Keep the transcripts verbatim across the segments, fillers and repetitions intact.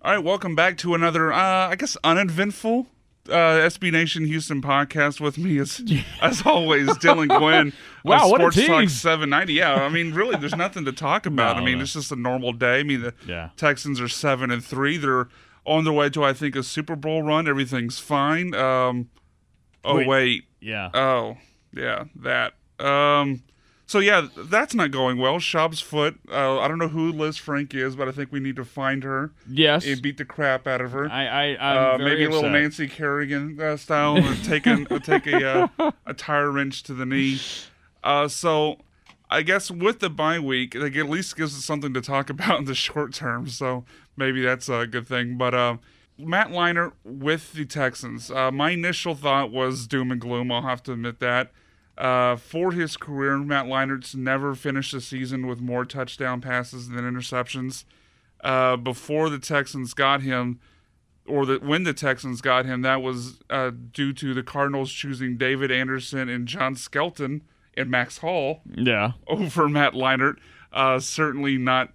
All right, welcome back to another, uh, I guess, uneventful uh, S B Nation Houston podcast. With me, as as always, Dylan Gwynn wow, of what Sports a Talk tease. seven ninety. Yeah, I mean, really, there's nothing to talk about. No, I mean, no. it's just a normal day. I mean, the Yeah. Texans are seven and three. They're on their way to, I think, a Super Bowl run. Everything's fine. Um, oh Wait. wait. Yeah. Oh yeah, that. Um, so yeah, that's not going well. Schaub's foot. Uh, I don't know who Liz Frank is, but I think we need to find her yes. and beat the crap out of her. I, I, I'm Uh, very maybe a little upset. Nancy Kerrigan uh, style, and take a take a uh, a tire wrench to the knee. Uh, so I guess with the bye week, like, at least gives us something to talk about in the short term. So maybe that's a good thing. But uh, Matt Leinart with the Texans. Uh, my initial thought was doom and gloom. I'll have to admit that. Uh, for his career, Matt Leinart's never finished a season with more touchdown passes than interceptions. Uh, before the Texans got him, or the, when the Texans got him, that was uh, due to the Cardinals choosing David Anderson and John Skelton and Max Hall Yeah. over Matt Leinart. Uh, certainly not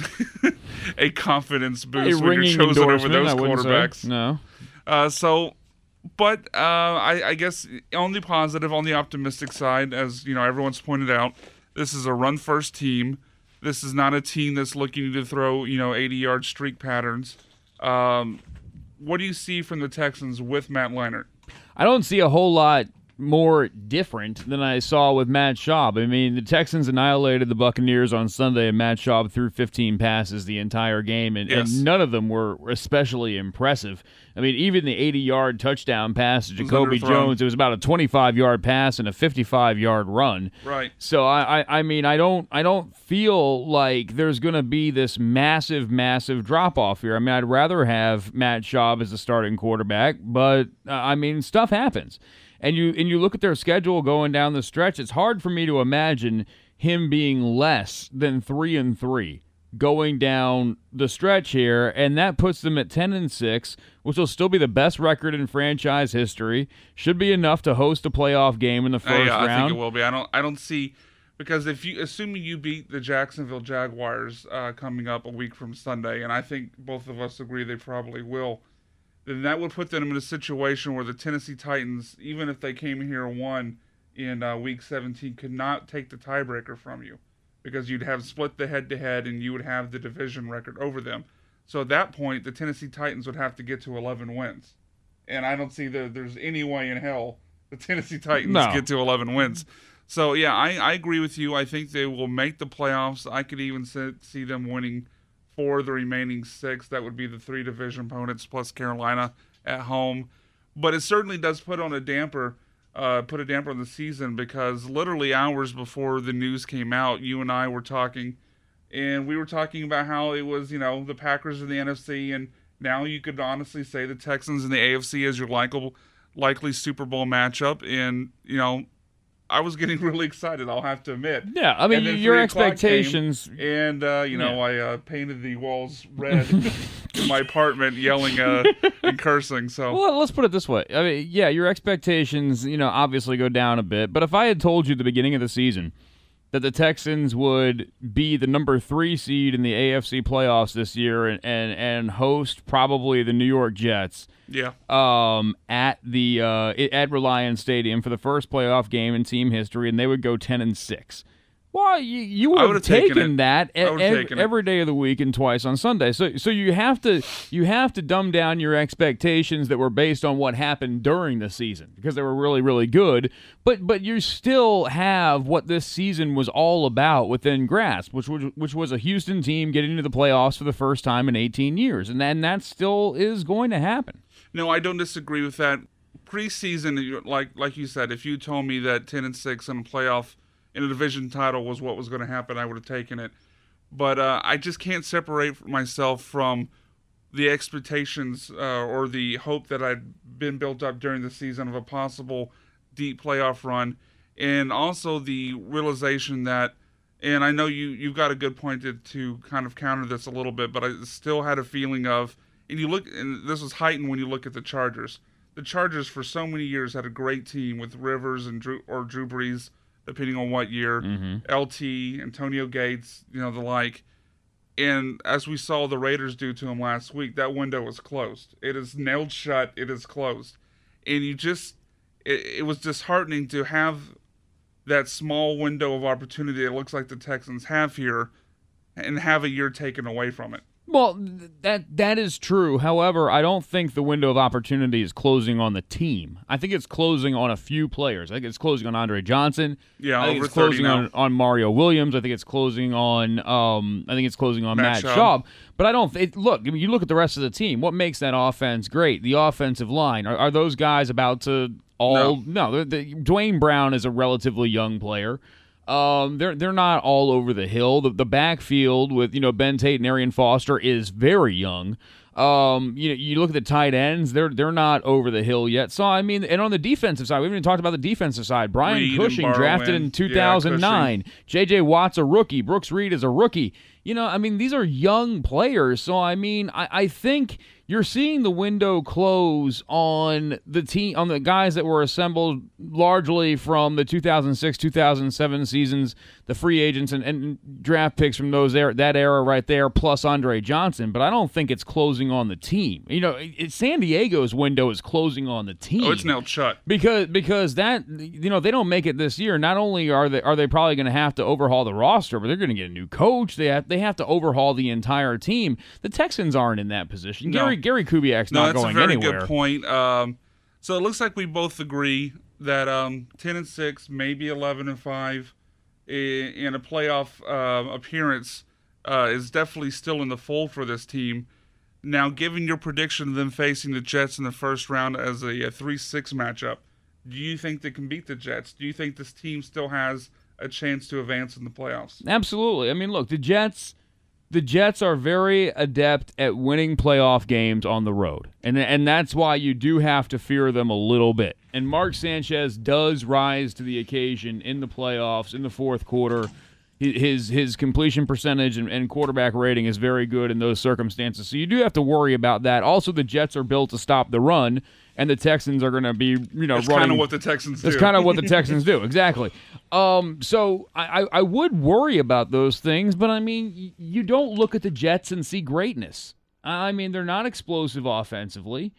a confidence boost A when you're ringing chosen over endorsement, those I wouldn't say. quarterbacks. No. Uh, so, but uh, I, I guess on the positive, on the optimistic side, as you know, everyone's pointed out, this is a run-first team. This is not a team that's looking to throw, you know, eighty-yard streak patterns. Um, what do you see from the Texans with Matt Leinart? I don't see a whole lot more different than I saw with Matt Schaub. I mean, the Texans annihilated the Buccaneers on Sunday, and Matt Schaub threw fifteen passes the entire game, and, Yes. and none of them were especially impressive. I mean, even the eighty-yard touchdown pass to was Jacoby underthrown. Jones, it was about a twenty-five-yard pass and a fifty-five-yard run. Right. So I, I, I mean, I don't, I don't feel like there's going to be this massive, massive drop off here. I mean, I'd rather have Matt Schaub as the starting quarterback, but uh, I mean, stuff happens, and you and you look at their schedule going down the stretch. It's hard for me to imagine him being less than three and three going down the stretch here, and that puts them at ten and six, which will still be the best record in franchise history. Should be enough to host a playoff game in the Uh, first yeah, I round. think it will be. I don't. I don't see, because if you, assuming you beat the Jacksonville Jaguars uh, coming up a week from Sunday, and I think both of us agree they probably will, then that would put them in a situation where the Tennessee Titans, even if they came here and won in uh, week seventeen, could not take the tiebreaker from you, because you'd have split the head-to-head and you would have the division record over them. So at that point, the Tennessee Titans would have to get to eleven wins. And I don't see that there's any way in hell the Tennessee Titans No. get to eleven wins. So, yeah, I, I agree with you. I think they will make the playoffs. I could even see, see them winning four of the remaining six. That would be the three division opponents plus Carolina at home. But it certainly does put on a damper Uh, put a damper on the season, because literally hours before the news came out, you and I were talking, and we were talking about how it was, you know, the Packers in the N F C, and now you could honestly say the Texans in the A F C as your likable, likely Super Bowl matchup, and, you know, I was getting really excited, I'll have to admit. Yeah, I mean, And then your three o'clock expectations. came, and, uh, you know, Yeah. I uh, painted the walls red in my apartment, yelling uh, and cursing, so... Well, let's put it this way. I mean, yeah, your expectations, you know, obviously go down a bit. But if I had told you at the beginning of the season that the Texans would be the number three seed in the A F C playoffs this year and and, and host probably the New York Jets Yeah. um, at the uh, at Reliance Stadium for the first playoff game in team history, and they would go ten and six. Well, you, you would I have would've taken taken it. that I would've ev- taken it. every day of the week and twice on Sunday. So, so you have to you have to dumb down your expectations that were based on what happened during the season, because they were really, really good. But but you still have what this season was all about within grasp, which was which was a Houston team getting into the playoffs for the first time in eighteen years, and then that still is going to happen. No, I don't disagree with that. Preseason, like like you said, if you told me that ten and six in a playoff in a division title was what was going to happen, I would have taken it. But uh, I just can't separate myself from the expectations uh, or the hope that I'd been built up during the season of a possible deep playoff run, and also the realization that, and I know you you've got a good point to, to kind of counter this a little bit, but I still had a feeling of, and you look, and this was heightened when you look at the Chargers. The Chargers for so many years had a great team with Rivers and Drew, or Drew Brees, depending on what year, Mm-hmm. L T, Antonio Gates, you know, the like. And as we saw the Raiders do to him last week, that window is closed. It is nailed shut. It is closed. And you just, it, it was disheartening to have that small window of opportunity it looks like the Texans have here and have a year taken away from it. Well, that that is true. However, I don't think the window of opportunity is closing on the team. I think it's closing on a few players. I think it's closing on Andre Johnson. Yeah, I think over it's closing thirty now. on, on Mario Williams. I think it's closing on um I think it's closing on Matt, Matt Schaub. Schaub. But I don't it, look, I mean, you look at the rest of the team. What makes that offense great? The offensive line. Are, are those guys about to all No, no the, Dwayne Brown is a relatively young player. Um, they're they're not all over the hill. The the backfield with you know Ben Tate and Arian Foster is very young. Um, you know you look at the tight ends; they're they're not over the hill yet. So I mean, and on the defensive side, we haven't even talked about the defensive side. Brian Reed Cushing and drafted Barwin. in two thousand nine. Yeah, J J Watt's a rookie. Brooks Reed is a rookie. You know, I mean, these are young players. So I mean, I, I think you're seeing the window close on the team, on the guys that were assembled largely from the two thousand six, two thousand seven seasons, the free agents and, and draft picks from those era, that era right there, plus Andre Johnson. But I don't think it's closing on the team. You know, it, it, San Diego's window is closing on the team. Oh, it's nailed shut. Because because that you know they don't make it this year. Not only are they are they probably going to have to overhaul the roster, but they're going to get a new coach. They have they have to overhaul the entire team. The Texans aren't in that position. No. Gary Gary Kubiak's No, not that's going a very anywhere. good point. Um, so it looks like we both agree that um, ten and six, maybe eleven and five, in, in a playoff uh, appearance uh, is definitely still in the fold for this team. Now, given your prediction of them facing the Jets in the first round as a, a three six matchup, do you think they can beat the Jets? Do you think this team still has a chance to advance in the playoffs? Absolutely. I mean, look, the Jets. The Jets are very adept at winning playoff games on the road, and and that's why you do have to fear them a little bit. And Mark Sanchez does rise to the occasion in the playoffs in the fourth quarter. His his completion percentage and, and quarterback rating is very good in those circumstances, so you do have to worry about that. Also, the Jets are built to stop the run, and the Texans are going to be, you know, That's running. kind of what the Texans do. That's kind of what the Texans do, exactly. Um, so I, I would worry about those things, but I mean, you don't look at the Jets and see greatness. I mean, they're not explosive offensively,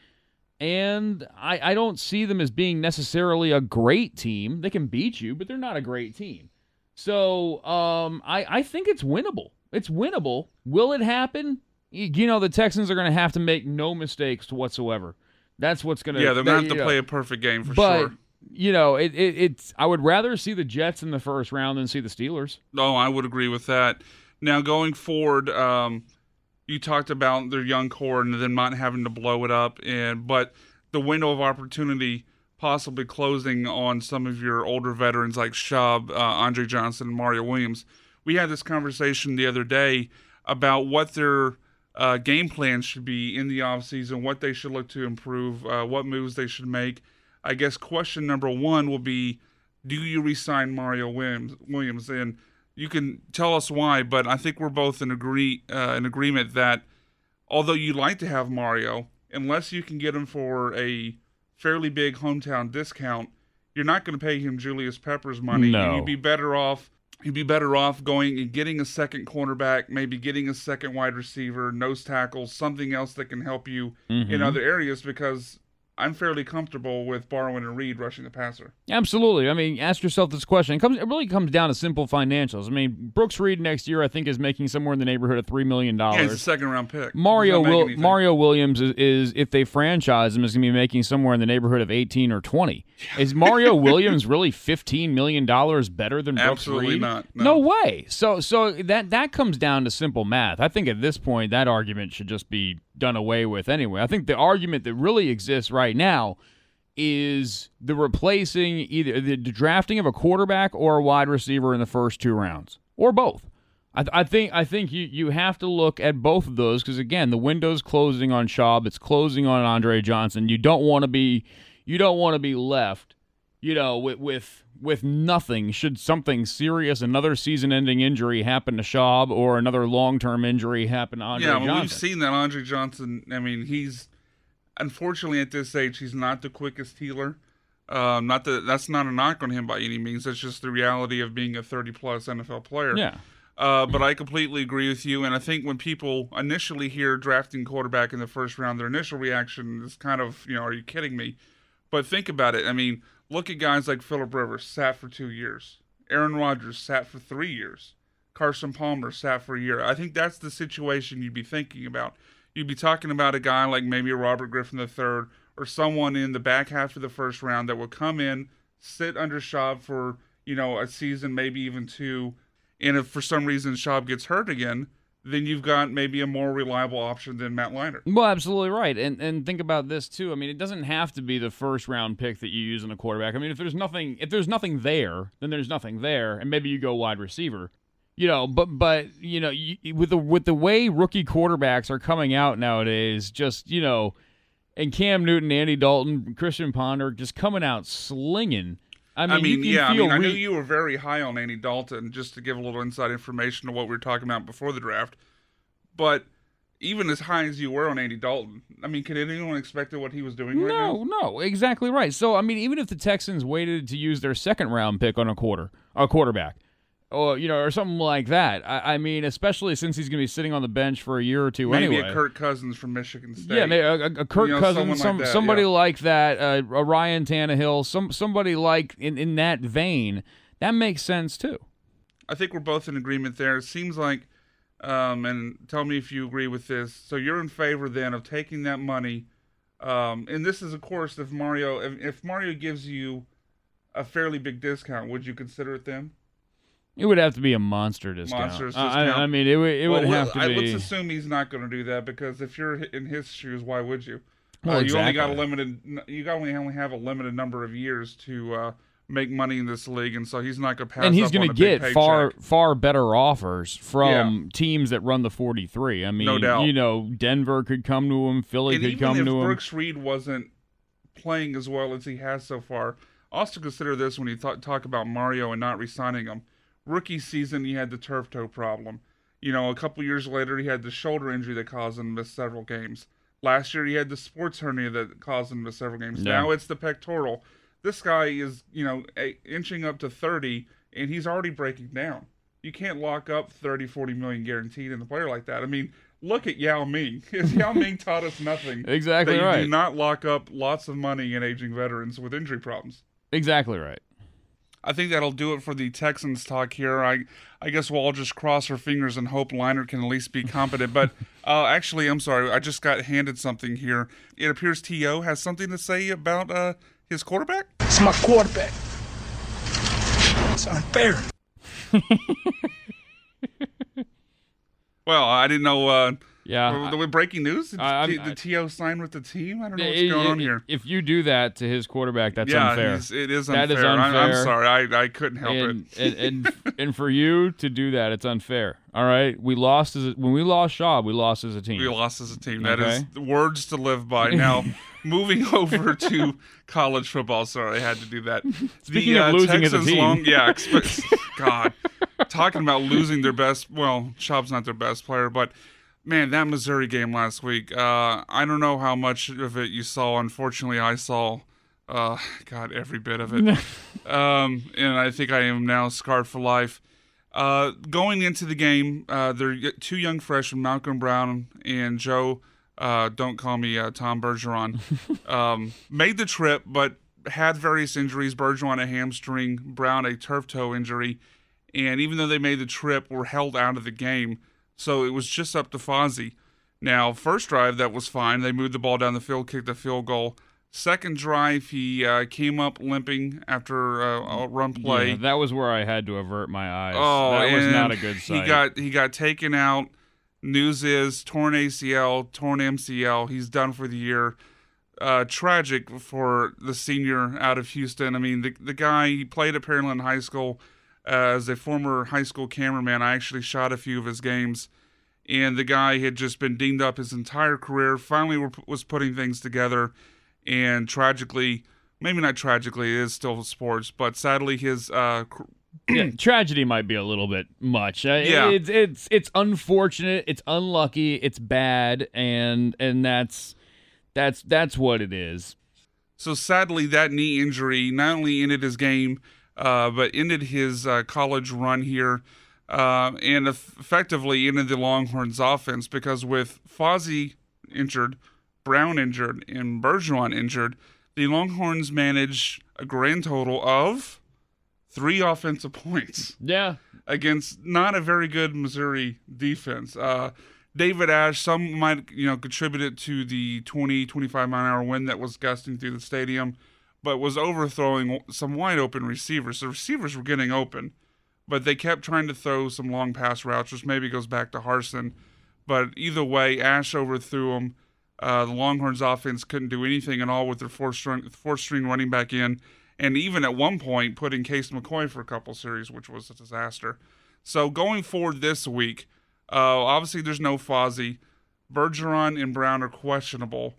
and I, I don't see them as being necessarily a great team. They can beat you, but they're not a great team. So um, I, I think it's winnable. It's winnable. Will it happen? You, you know, the Texans are going to have to make no mistakes whatsoever. That's what's going to. Yeah, they're going to have to know. play a perfect game for but, sure. You know, it, it it's. I would rather see the Jets in the first round than see the Steelers. No, I would agree with that. Now, going forward, um, you talked about their young core and them not having to blow it up, and but the window of opportunity possibly closing on some of your older veterans like Schaub, uh, Andre Johnson, and Mario Williams. We had this conversation the other day about what their uh, game plan should be in the offseason, what they should look to improve, uh, what moves they should make. I guess question number one will be, do you re-sign Mario Williams? Williams? And you can tell us why, but I think we're both in agree uh, in agreement that although you'd like to have Mario, unless you can get him for a fairly big hometown discount, you're not going to pay him Julius Peppers money. No. You'd be better off. You'd be better off going and getting a second cornerback, maybe getting a second wide receiver, nose tackle, something else that can help you Mm-hmm. in other areas, because I'm fairly comfortable with Barwin and Reed rushing the passer. Absolutely. I mean, ask yourself this question. It comes. It really comes down to simple financials. I mean, Brooks Reed next year, I think, is making somewhere in the neighborhood of three million dollars. Yeah, he's a second round pick. Mario He's not making Will, anything. Mario Williams is, is, if they franchise him, is going to be making somewhere in the neighborhood of eighteen or twenty. Is Mario Williams really fifteen million dollars better than Brooks Absolutely Reed? not. No. No way. So, so that that comes down to simple math. I think at this point, that argument should just be done away with anyway. I think the argument that really exists right now is the replacing either the drafting of a quarterback or a wide receiver in the first two rounds, or both. I, I think I think you, you have to look at both of those, because again, the window's closing on Schaub, it's closing on Andre Johnson. You don't want to be you don't want to be left, you know, with with with nothing should something serious, another season-ending injury happen to Schaub, or another long-term injury happen to Andre Yeah, well, Johnson. we've seen that Andre Johnson. I mean, he's unfortunately at this age, he's not the quickest healer. Um, not that that's not a knock on him by any means. That's just the reality of being a thirty-plus N F L player. Yeah. Uh, but I completely agree with you, and I think when people initially hear drafting quarterback in the first round, their initial reaction is kind of, you know, are you kidding me? But think about it. I mean, look at guys like Phillip Rivers, sat for two years. Aaron Rodgers sat for three years. Carson Palmer sat for a year. I think that's the situation you'd be thinking about. You'd be talking about a guy like maybe a Robert Griffin the third or someone in the back half of the first round that would come in, sit under Schaub for, you know, a season, maybe even two, and if for some reason Schaub gets hurt again, then you've got maybe a more reliable option than Matt Leinart. Well, absolutely right. And and think about this too. I mean, it doesn't have to be the first round pick that you use in a quarterback. I mean, if there's nothing if there's nothing there, then there's nothing there, and maybe you go wide receiver. You know, but but you know, you, with the with the way rookie quarterbacks are coming out nowadays, just, you know, and Cam Newton, Andy Dalton, Christian Ponder just coming out slinging. I mean, I mean, you, you yeah, I feel mean, I re- knew you were very high on Andy Dalton, just to give a little inside information to what we were talking about before the draft. But even as high as you were on Andy Dalton, I mean, could anyone expect what he was doing right no, now? no, exactly right. So, I mean, even if the Texans waited to use their second round pick on a quarter, a quarterback, or, you know, or something like that. I, I mean, especially since he's going to be sitting on the bench for a year or two Maybe anyway. a Kirk Cousins from Michigan State. Yeah, maybe a, a, a Kirk You know, Cousins, someone some, like that, somebody yeah. like that, uh, a Ryan Tannehill, some somebody like in, in that vein. That makes sense too. I think we're both in agreement there. It seems like, um, and tell me if you agree with this. So you're in favor then of taking that money, um, and this is, of course, if Mario, if, if Mario gives you a fairly big discount, would you consider it then? It would have to be a monster discount. Monstrous I- discount. I, I mean, it would it well, would well, have to I, be. let's assume he's not going to do that, because if you're in his shoes, why would you? Well, uh, you only got a exactly. limited. You got only only have a limited number of years to uh, make money in this league, and so he's not going to pass. and he's going to get paycheck. far far better offers from Yeah. teams that run the forty-three. I mean, No doubt. you know, Denver could come to him, Philly And could even come if to him. Brooks Reed wasn't playing as well as he has so far, also consider this when you th- talk about Mario and not re-signing him. Rookie season, he had the turf toe problem. You know, a couple years later, he had the shoulder injury that caused him to miss several games. Last year, he had the sports hernia that caused him to miss several games. Yeah. Now it's the pectoral. This guy is, you know, a- inching up to thirty, and he's already breaking down. You can't lock up thirty, forty million guaranteed in a player like that. I mean, look at Yao Ming. Yao Ming taught us nothing. Exactly that you right. do not lock up lots of money in aging veterans with injury problems. Exactly right. I think that'll do it for the Texans talk here. I I guess we'll all just cross our fingers and hope Leinart can at least be competent. But uh, actually, I'm sorry, I just got handed something here. It appears T O has something to say about uh, his quarterback. It's my quarterback. It's unfair. Well, I didn't know. Uh, Yeah. the, the breaking news? Did, I- I'm- T- did T O sign with the team? I don't know what's I- going I- on here. If you do that to his quarterback, that's yeah, unfair. he's- it is That unfair. is I'm, I'm unfair. sorry, I, I couldn't help and, it. and and and for you to do that, it's unfair. All right, we lost as a, when we lost Schaub, we lost as a team. We lost as a team. That is Okay. words to live by. Now, moving over to college football. Sorry, I had to do that. Speaking of losing as a Texans team. long, yeah, expe- God, talking about losing their best. Well, Schaub's not their best player, but man, that Missouri game last week. Uh, I don't know how much of it you saw. Unfortunately, I saw. Uh, God, every bit of it. um, and I think I am now scarred for life. Uh, going into the game, uh, there are two young freshmen, Malcolm Brown and Joe. Uh, don't call me uh, Tom Bergeron. um, made the trip, but had various injuries. Bergeron a hamstring, Brown a turf toe injury, and even though they made the trip, were held out of the game. So it was just up to Fozzie. Now, first drive that was fine. They moved the ball down the field, kicked a field goal. Second drive, he uh, came up limping after uh, a run play. Yeah, that was where I had to avert my eyes. Oh, that was and not a good sight. He got he got taken out. News is torn A C L, torn M C L. He's done for the year. Uh, tragic for the senior out of Houston. I mean, the the guy, he played at Pearland High School. Uh, as a former high school cameraman, I actually shot a few of his games. And the guy had just been dinged up his entire career. Finally were, was putting things together. And tragically, maybe not tragically, it is still sports, but sadly his uh, yeah, tragedy might be a little bit much. Uh, Yeah. it's it's it's unfortunate. It's unlucky. It's bad, and and that's that's that's what it is. So sadly, that knee injury not only ended his game, uh, but ended his uh, college run here. uh, and eff- effectively into the Longhorns' offense because with Fozzie injured, Brown injured, and Bergeron injured, the Longhorns manage a grand total of three offensive points. Yeah. Against not a very good Missouri defense. Uh, David Ash, some might you know contribute it to the twenty, twenty-five mile an hour wind that was gusting through the stadium, but was overthrowing some wide open receivers. The receivers were getting open, but they kept trying to throw some long pass routes, which maybe goes back to Harsin. But either way, Ash overthrew them. Uh, the Longhorns offense couldn't do anything at all with their fourth string, fourth string running back in. And even at one point, putting Case McCoy for a couple series, which was a disaster. So going forward this week, uh, obviously there's no Fozzie. Bergeron and Brown are questionable.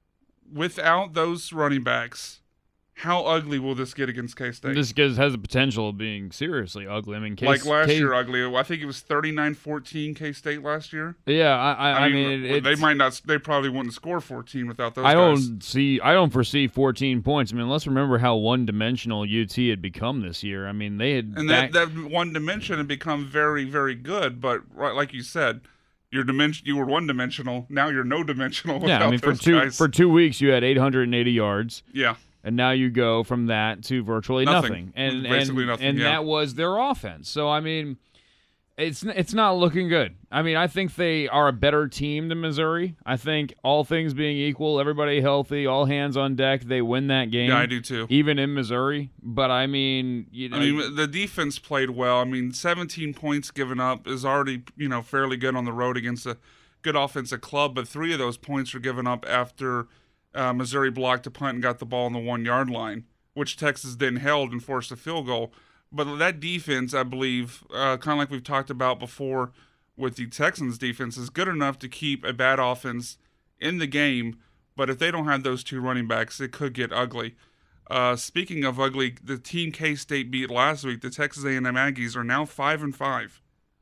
Without those running backs, how ugly will this get against K-State? This gives, has the potential of being seriously ugly. I mean, K- like last K- year, ugly. I think it was thirty-nine fourteen K-State last year. Yeah, I, I, I I mean, mean, it, they it's, might not. They probably wouldn't score fourteen without those I guys. don't see. I don't foresee fourteen points. I mean, let's remember how one-dimensional U T had become this year. I mean, they had And back- that, that one dimension had become very, very good. But right, like you said, your dimension, you were one dimensional. Now you're no dimensional. yeah. I mean, for those two guys. for two weeks you had eight hundred eighty yards. yeah. And now you go from that to virtually Nothing. nothing, and Basically and, nothing, and yeah. that was their offense. So I mean, it's it's not looking good. I mean, I think they are a better team than Missouri. I think all things being equal, everybody healthy, all hands on deck, they win that game. Yeah, I do too. Even in Missouri, but I mean, you know, I mean, the defense played well. I mean, seventeen points given up is already, you know, fairly good on the road against a good offensive club, but three of those points were given up after uh, Missouri blocked a punt and got the ball on the one-yard line, which Texas then held and forced a field goal. But that defense, I believe, uh, kind of like we've talked about before with the Texans' defense, is good enough to keep a bad offense in the game, but if they don't have those two running backs, it could get ugly. Uh, speaking of ugly, the team K-State beat last week, the Texas A and M Aggies, are now five and five.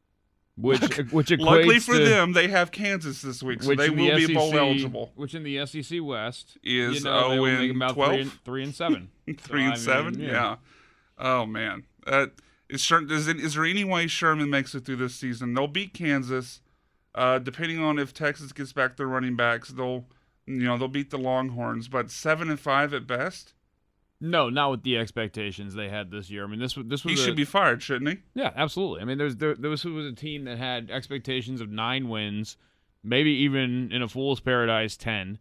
which which equates Luckily for to, them, they have Kansas this week, so which they in will the be bowl S E C eligible. Which in the S E C West Is you know, they will oh make and about twelve? three and, three and seven. Three So, and I seven, mean, yeah. Oh man, uh, is, Sher- is, it, is there any way Sherman makes it through this season? They'll beat Kansas, uh, depending on if Texas gets back their running backs. They'll, you know, they'll beat the Longhorns, but seven and five at best. No, not with the expectations they had this year. I mean, this was this was He a, should be fired, shouldn't he? yeah, absolutely. I mean, there's there, there was, was a team that had expectations of nine wins, maybe even in a fool's paradise ten,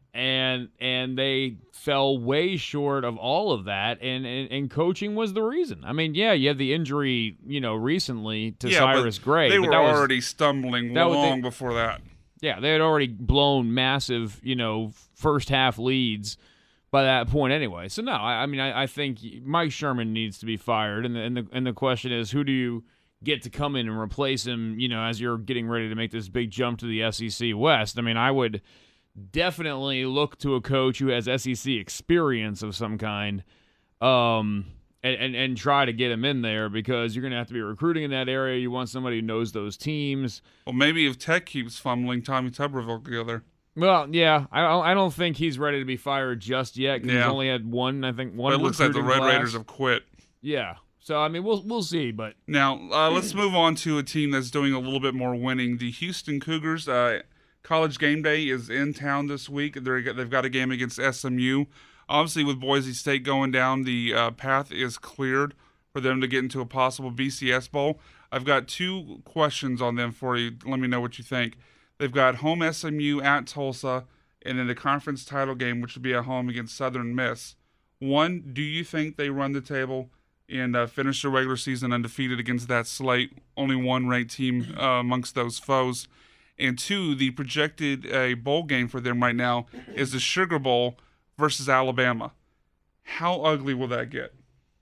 and and they fell way short of all of that. And, and and coaching was the reason. I mean, yeah, you had the injury, you know, recently to Yeah, Cyrus but Gray. They but were that was, already stumbling that was- long they- before that. Yeah, they had already blown massive, you know, first half leads by that point anyway. So no, I, I mean, I, I think Mike Sherman needs to be fired, and the, and the and the question is, who do you get to come in and replace him? You know, as you're getting ready to make this big jump to the S E C West. I mean, I would definitely look to a coach who has S E C experience of some kind, um, and and, and try to get him in there because you're going to have to be recruiting in that area. You want somebody who knows those teams. Well, maybe if Tech keeps fumbling, Tommy Tuberville will go there. Well, yeah, I don't, I don't think he's ready to be fired just yet because Yeah. he's only had one, I think, one. But it looks like the recruiting Red class. Raiders have quit. Yeah, so I mean, we'll we'll see, but Now, uh, let's move on to a team that's doing a little bit more winning. The Houston Cougars, uh, College Game Day is in town this week. They're, they've got a game against S M U. Obviously, with Boise State going down, the uh, path is cleared for them to get into a possible B C S Bowl. I've got two questions on them for you. Let me know what you think. They've got home S M U at Tulsa, and then the conference title game, which would be at home against Southern Miss. One, do you think they run the table and uh, finish the regular season undefeated against that slate? Only one ranked team uh, amongst those foes. And two, the projected uh, bowl game for them right now is the Sugar Bowl versus Alabama. How ugly will that get?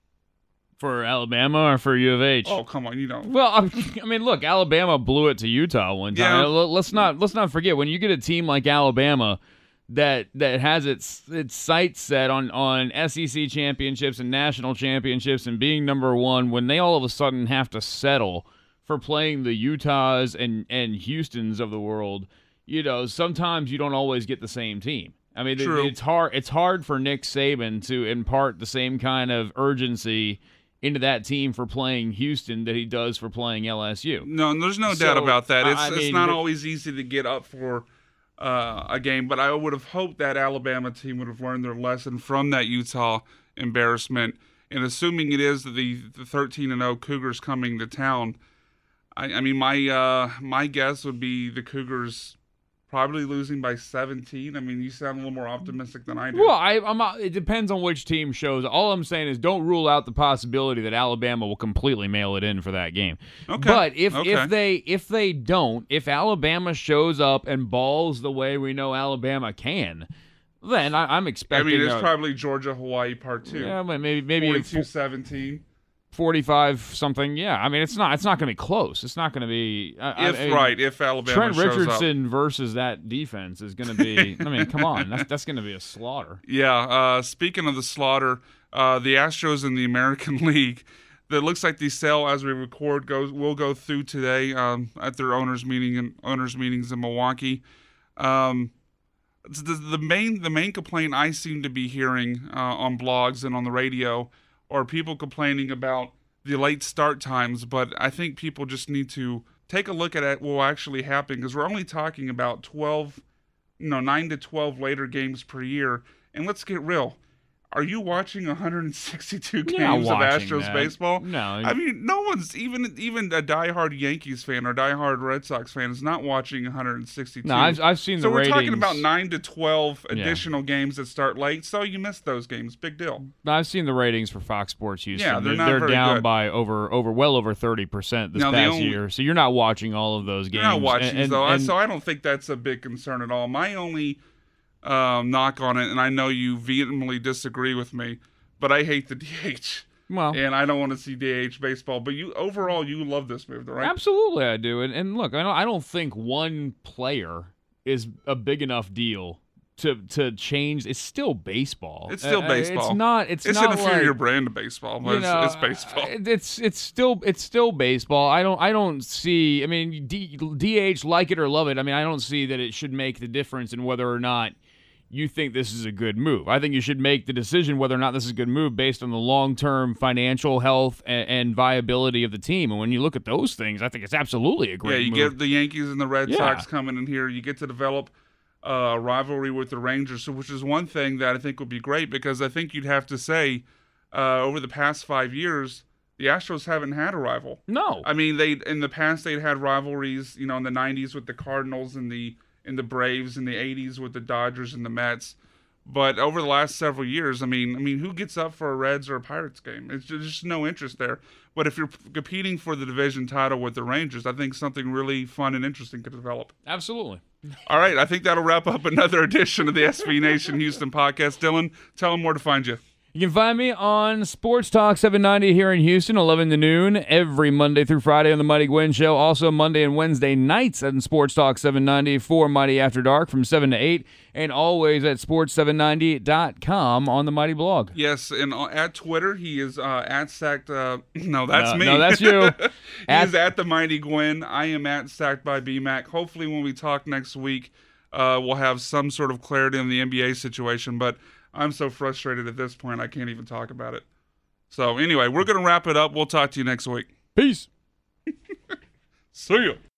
for Alabama or for U of H? Oh, come on, you know. Well, I I mean, look, Alabama blew it to Utah one time. Yeah. L- Let's not let's not forget when you get a team like Alabama that that has its its sights set on on S E C championships and national championships and being number one, when they all of a sudden have to settle for playing the Utahs and and Houstons of the world, you know, sometimes you don't always get the same team. I mean, it, True. it's hard it's hard for Nick Saban to impart the same kind of urgency into that team for playing Houston that he does for playing L S U. No, and there's no So, doubt about that. It's I it's mean, not but- always easy to get up for uh, a game, but I would have hoped that Alabama team would have learned their lesson from that Utah embarrassment. And assuming it is the the thirteen and oh Cougars coming to town, I, I mean my uh, my guess would be the Cougars probably losing by seventeen. I mean, you sound a little more optimistic than I do. Well, I, I'm not, it depends on which team shows. All I'm saying is don't rule out the possibility that Alabama will completely mail it in for that game. Okay. But if Okay. if they if they don't, if Alabama shows up and balls the way we know Alabama can, then I, I'm I expecting. mean, it's a- probably Georgia Hawaii part two. yeah, but maybe maybe a forty-two seventeen. forty-five something. Yeah, I mean it's not it's not going to be close. It's not going to be. I, If I, right, if Alabama Trent shows up. Richardson versus that defense is going to be. I mean, come on, that's that's going to be a slaughter. Yeah. Uh, speaking of the slaughter, uh, the Astros in the American League. That looks like the sale as we record goes will go through today um, at their owners meeting and owners meetings in Milwaukee. Um, the, the main the main complaint I seem to be hearing uh, on blogs and on the radio are people complaining about the late start times, but I think people just need to take a look at it, what will actually happen, because we're only talking about twelve, no, nine to twelve later games per year. And let's get real. Are you watching one hundred sixty-two You're not games of watching Astros that. baseball? No. I mean, no one's, even even a diehard Yankees fan or diehard Red Sox fan is not watching one hundred sixty-two. No, I've I've seen so the we're ratings. talking about nine to twelve Yeah. additional games that start late, so you missed those games. Big deal. I've seen the ratings for Fox Sports Houston. Yeah, they're not very down good. by over over well over thirty percent this Now, they past only- year. So you're not watching all of those games. You're not watching, And- and- though, and- so I don't think that's a big concern at all. My only um, knock on it, and I know you vehemently disagree with me, but I hate the D H. well, And I don't want to see D H baseball. But you overall, you love this move, right? absolutely I do. And, and look, I don't I don't think one player is a big enough deal to to change. It's still baseball. It's still Uh, baseball. It's not. It's, It's not an inferior like, brand of baseball, but you it's, know, it's baseball. uh, It's it's still it's still baseball. I don't I don't see. I mean, D, DH, like it or love it. I mean, I don't see that it should make the difference in whether or not you think this is a good move. I think you should make the decision whether or not this is a good move based on the long-term financial health and, and viability of the team. And when you look at those things, I think it's absolutely a great Yeah, you move. get the Yankees and the Red Yeah. Sox coming in here. You get to develop uh, a rivalry with the Rangers, so which is one thing that I think would be great, because I think you'd have to say uh, over the past five years, the Astros haven't had a rival. no. I mean, they in the past they'd had rivalries, you know, in the nineties with the Cardinals and the and the Braves, in the eighties with the Dodgers and the Mets. But over the last several years, I mean, I mean, who gets up for a Reds or a Pirates game? It's just, just no interest there. But if you're competing for the division title with the Rangers, I think something really fun and interesting could develop. Absolutely. All right, I think that'll wrap up another edition of the S B Nation Houston podcast. Dylan, tell them where to find you. You can find me on Sports Talk seven ninety here in Houston, eleven to noon, every Monday through Friday on the Mighty Gwen Show. Also Monday and Wednesday nights at Sports Talk seven ninety for Mighty After Dark from seven to eight, and always at sports seven ninety dot com on the Mighty blog. Yes, and uh, at Twitter, he is uh, at Sacked. Uh, no, that's No, me. no, that's you. he At- is at the Mighty Gwen. I am at Sacked by B Mac. Hopefully, when we talk next week, uh, we'll have some sort of clarity on the N B A situation. But I'm so frustrated at this point, I can't even talk about it. So anyway, we're going to wrap it up. We'll talk to you next week. Peace. See ya.